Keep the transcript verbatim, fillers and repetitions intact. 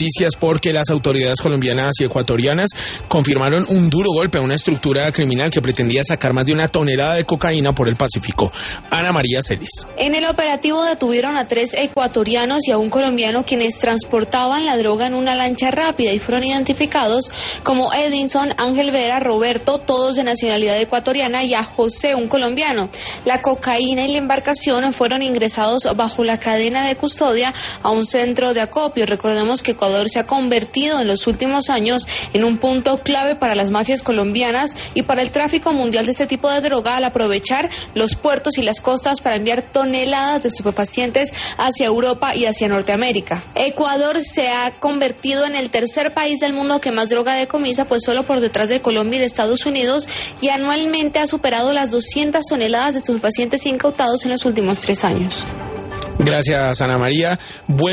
noticias porque las autoridades colombianas y ecuatorianas confirmaron un duro golpe a una estructura criminal que pretendía sacar más de una tonelada de cocaína por el Pacífico. Ana María Celis. En el operativo detuvieron a tres ecuatorianos y a un colombiano quienes transportaban la droga en una lancha rápida y fueron identificados como Edinson, Ángel Vera, Roberto, todos de nacionalidad ecuatoriana, y a José, un colombiano. La cocaína y la embarcación fueron ingresados bajo la cadena de custodia a un centro de acopio. Recordemos que Ecuador se ha convertido en los últimos años en un punto clave para las mafias colombianas y para el tráfico mundial de este tipo de droga al aprovechar los puertos y las costas para enviar toneladas de estupefacientes hacia Europa y hacia Norteamérica. Ecuador se ha convertido en el tercer país del mundo que más droga decomisa, pues solo por detrás de Colombia y de Estados Unidos, y anualmente ha superado las doscientas toneladas de estupefacientes incautados en los últimos tres años. Gracias, Ana María. Buen